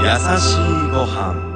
優しいご飯。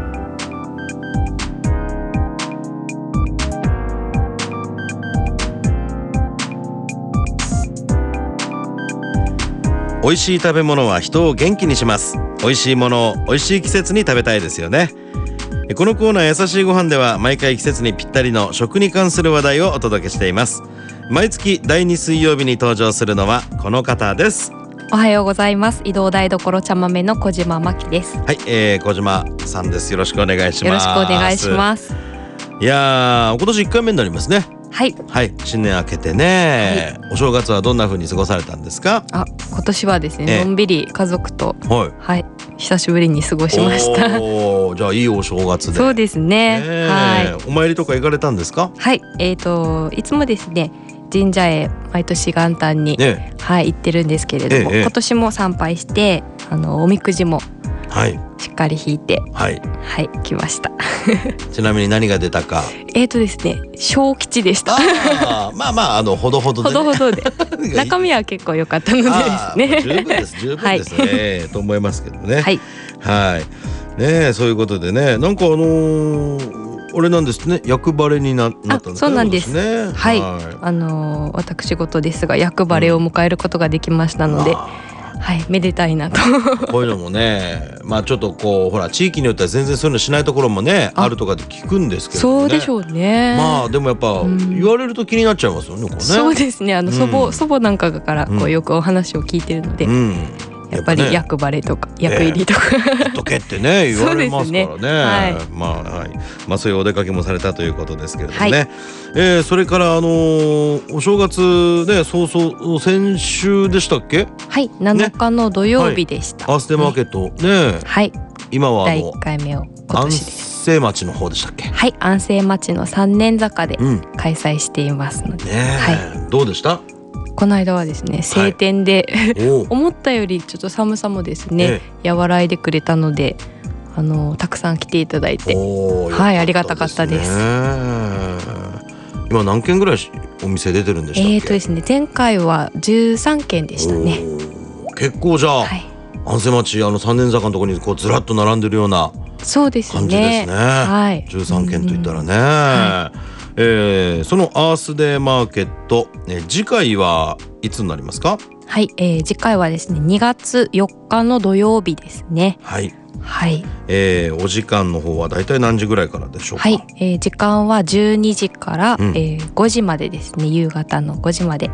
美味しい食べ物は人を元気にします。美味しいものを美味しい季節に食べたいですよね。このコーナー優しいご飯では毎回季節にぴったりの食に関する話題をお届けしています。毎月第2水曜日に登場するのはこの方です。 おはようございます。移動台所茶豆の小島真希です。 はい、小島さんです。よろしくお願いします。 よろしくお願いします。 いやー、今年1回目になりますね。 はい、 はい、新年明けてね、お正月はどんな風に過ごされたんですか？ 今年はですね、のんびり家族と、久しぶりに過ごしました。 じゃあいいお正月で。 そうですね、 お参りとか行かれたんですか？ はい、いつもですね神社へ毎年元旦に、行ってるんですけれども、今年も参拝しておみくじもしっかり引いて、来ました。 ちなみに何が出たか。 ですね、小吉でした。 まあほどほどで、 ほどほどで中身は結構良かったのでですね。 十分ですね、と思いますけどね。ね、そういうことでね、なんかあれなんですね、厄晴れになったんですね。 そうなんですね。私事ですが厄晴れを迎えることができましたので、めでたいなと。 こういうのもね、ちょっとこうほら地域によっては全然そういうのしないところもねあるとかって聞くんですけどね。 そうでしょうね。 でもやっぱ言われると気になっちゃいますよね、これね。 そうですね、祖母なんかからよくお話を聞いてるので、やっぱり厄晴れとか厄入りとか言っとけってね言われますからね。そういうお出かけもされたということですけれどもね。それからお正月ね、先週でしたっけ？ はい、7日の土曜日でした。 アースデマーケットね。今は第1回目を今年です。 安政町の方でしたっけ？ はい、安政町の三年坂で開催していますので。 どうでした？ この間はですね、晴天で思ったよりちょっと寒さもですね和らいでくれたので、たくさん来ていただいて、ありがたかったです。 今何軒ぐらいお店出てるんでしたっけ？ ですね、前回は13軒でしたね。 結構じゃあ、安政町三年坂のところにこうずらっと並んでるような感じですね。13軒といったらね。そのアースデーマーケット、次回はいつになりますか？ はい、次回はですね2月4日の土曜日ですね。お時間の方はだいたい何時ぐらいからでしょうか？ 時間は12時から、5時までですね。夕方の5時まで。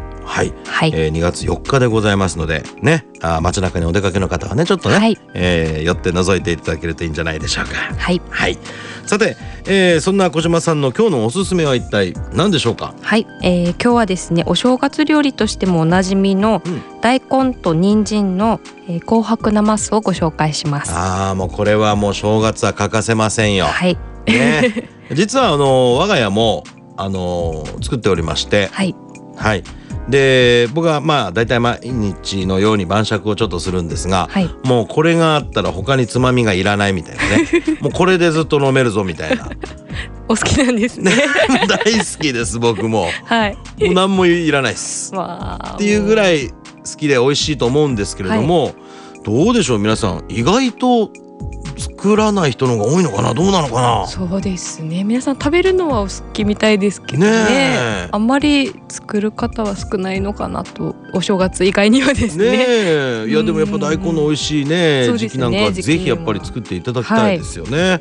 2月4日でございますのでね、街中にお出かけの方はねちょっとね、寄って覗いていただけるといいんじゃないでしょうか。さて、そんな小島さんの今日のおすすめは一体何でしょうか？今日はですね、お正月料理としてもおなじみの大根と人参の、紅白なますをご紹介します。 もうこれはもう正月は欠かせませんよ。実は我が家も作っておりまして、で僕はだいたい毎日のように晩酌をちょっとするんですが、もうこれがあったら他につまみがいらないみたいなねもうこれでずっと飲めるぞみたいな。 お好きなんですね。 大好きです僕も。もう何もいらないですっていうぐらい好きで美味しいと思うんですけれども、どうでしょう皆さん、意外と作らない人の方が多いのかな、どうなのかな。 そうですね、皆さん食べるのはお好きみたいですけどね、あんまり作る方は少ないのかなと、お正月以外にはですね。 いやでもやっぱ大根の美味しいね時期なんかはぜひやっぱり作っていただきたいですよね。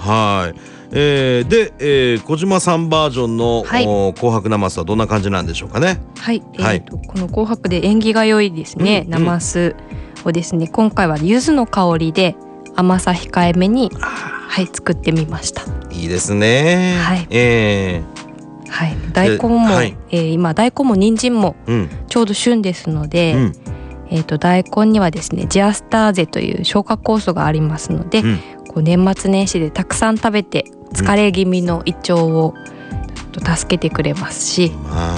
で、小島さんバージョンの、紅白なますはどんな感じなんでしょうかね。 この紅白で縁起が良いですね、なますをですね、今回は柚子の香りで甘さ控えめに、作ってみました。いいですね。 大根も、今大根も人参もちょうど旬ですので、大根にはですねジアスターゼという消化酵素がありますので、こう年末年始でたくさん食べて疲れ気味の胃腸を助けてくれますし、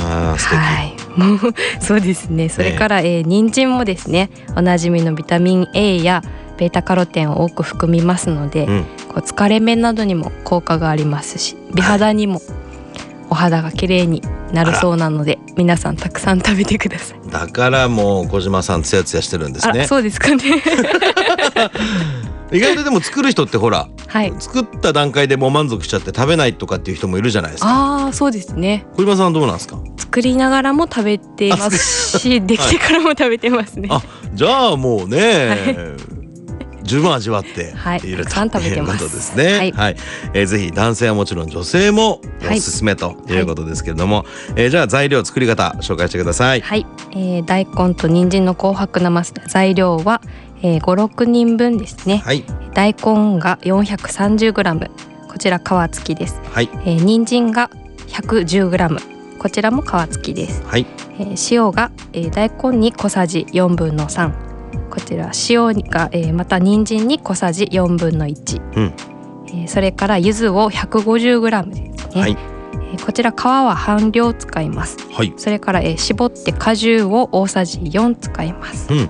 そうですね。それから、人参もですねおなじみのビタミン A やベータカロテンを多く含みますので、こう疲れ目などにも効果がありますし、美肌にもお肌が綺麗になるそうなので、皆さんたくさん食べてください。 だからもう小島さんツヤツヤしてるんですね。 そうですかね。 意外とでも作る人ってほら、 はい、 作った段階でもう満足しちゃって食べないとかっていう人もいるじゃないですか。 ああ、そうですね。 小島さんはどうなんですか？ 作りながらも食べてますし、できてからも食べてますね。 あ、じゃあもうね、はい、十分味わっている、 たくさん食べてます。 ということですね。はい、はい、ぜひ男性はもちろん女性もおすすめということですけれども、じゃあ材料、作り方紹介してください。 はい、大根と人参の紅白なます。材料は、5、6人分ですね。はい、大根が 430g、 こちら皮付きです。はい、人参が 110g、 こちらも皮付きです。はい、塩が、大根に小さじ4分の3、こちら塩が、また人参に小さじ4分の1、うん、それから柚子を 150g ですね。はい、こちら皮は半量使います。はい、それから、絞って果汁を大さじ4使います。うん、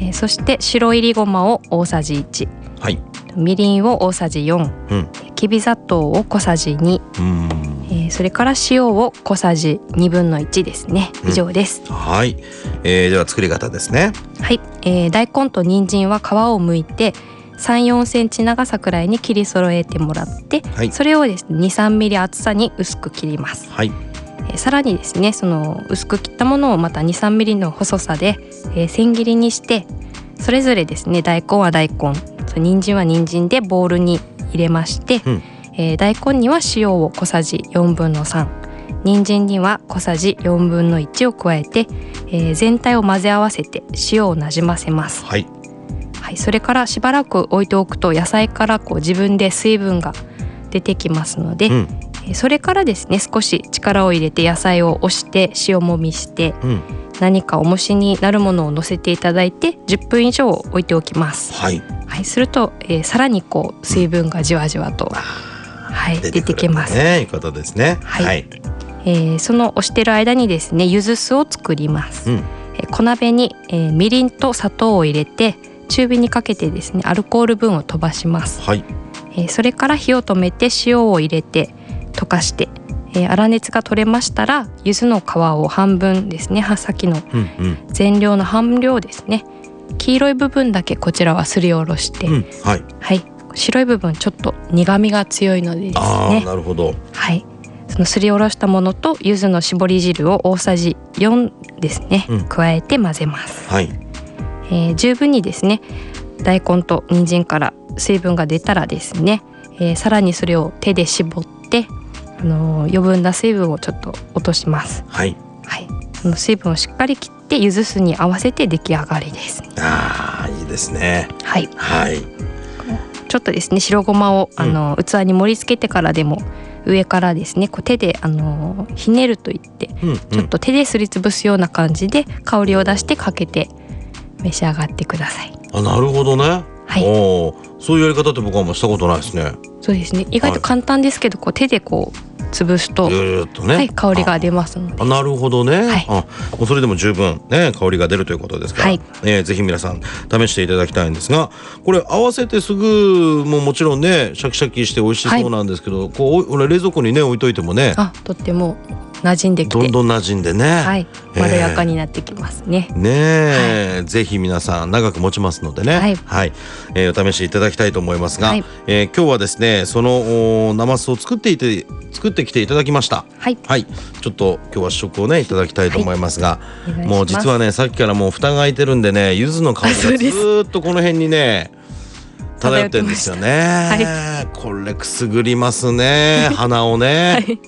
そして白いりごまを大さじ1、はい、みりんを大さじ4、うん、きび砂糖を小さじ2、それから塩を小さじ2分の1ですね。以上です。 うん、はい、では作り方ですね。 はい、大根と人参は皮を剥いて3、4センチ長さくらいに切り揃えてもらって、はい、それをですね 2、3ミリ厚さに薄く切ります。はい、さらにですね、その薄く切ったものをまた 2、3ミリの細さで、千切りにして、それぞれですね、大根は大根、人参は人参でボウルに入れまして、うん、大根には塩を小さじ4分の3、人参には小さじ4分の1を加えて、全体を混ぜ合わせて塩をなじませます。はい、はい、それからしばらく置いておくと野菜から自分で水分が出てきますので、うん、それからですね、少し力を入れて野菜を押して塩もみして、うん、何か重しになるものを乗せていただいて10分以上置いておきます。はい、はい、すると、さらに水分がじわじわと、はい、出てきます。 いうことですね。はい、はい、 その押してる間にですね、柚子酢を作ります。うん、小鍋に、みりんと砂糖を入れて中火にかけてですね、アルコール分を飛ばします。はい、それから火を止めて塩を入れて溶かして、粗熱が取れましたら柚子の皮を半分ですね、さっきの全量の半量ですね、黄色い部分だけこちらはすりおろして、うん、はい、はい、白い部分ちょっと苦みが強いのでですね、 あ、なるほど、 はい、そのすりおろしたものと柚子の絞り汁を大さじ4ですね、うん、加えて混ぜます。はい、十分にですね大根と人参から水分が出たらですね、さらにそれを手で絞って余分な水分をちょっと落とします。はい、はい、その水分をしっかり切って柚子酢に合わせて出来上がりです。 あ、いいですね。 はい、はい、ちょっとですね白ごまを器に盛り付けてからでも上からですね手でひねるといって、うんうん、ちょっと手ですりつぶすような感じで香りを出してかけて召し上がってください。 あ、なるほどね。はい、そういうやり方って僕はもうしたことないですね。 そうですね、意外と簡単ですけど、手で潰すと、ね、はい、香りが出ますので。 なるほどね。はい、もうそれでも十分ね香りが出るということですから、はい、ぜひ皆さん試していただきたいんですが、これ合わせてすぐもちろんねシャキシャキして美味しそうなんですけど、はい、冷蔵庫にね置いといてもね、 とっても馴染んできてどんどん馴染んでね、はい、 まろやかになってきますね。 はい、ぜひ皆さん長く持ちますのでね、はい、はい、お試しいただきたいと思いますが、はい、今日はですねそのなますを作ってきていただきました。はい、はい、ちょっと今日は試食をねいただきたいと思いますが、はい、もう実はねさっきからもう蓋が開いてるんでね柚子の香りがずっとこの辺にね漂ってるんですよね。はい、これくすぐりますね鼻をね。はい、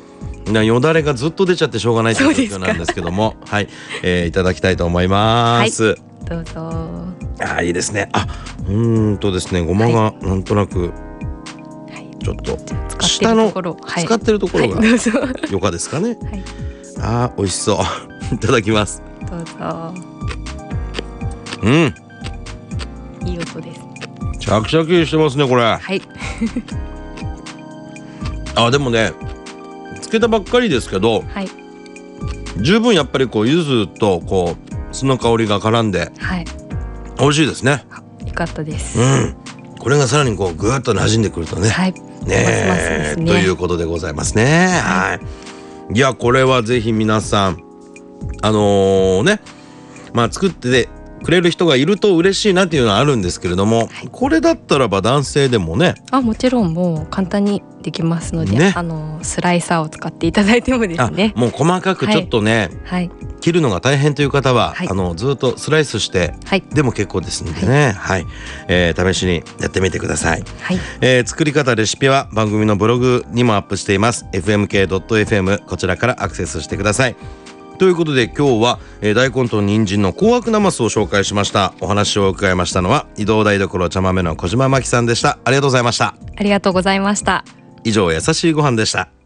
よだれがずっと出ちゃってしょうがないという状況なんですけども、はい、いただきたいと思います。はい、 どうぞ。 いいですね。ですね、ごまがなんとなくちょっと下の使ってるところがよかですかね。はい、美味しそう。いただきます。 どうぞ。いい音です。 シャキシャキしてますねこれ。はい。でもね。つけたばっかりですけど、はい、十分やっぱり柚子と酢の香りが絡んで、はい、美味しいですね。 よかったです。 これがさらにぐーっと馴染んでくるとね、はい、ねということでございますね。はい、いやこれはぜひ皆さん作ってくれる人がいると嬉しいなっていうのはあるんですけれども、はい、これだったらば男性でもね、 もちろんもう簡単にできますので、ね、スライサーを使っていただいてもですね、 もう細かくちょっとね、はい、切るのが大変という方は、はい、ずっとスライスして、はい、でも結構ですのでね、はい試しにやってみてください、はい。作り方レシピは番組のブログにもアップしています。 fmk.fm こちらからアクセスしてください。ということで今日は、大根と人参の紅白なますを紹介しました。お話を伺いましたのは移動台所茶豆の小島真希さんでした。ありがとうございました。 ありがとうございました。 以上、優しいご飯でした。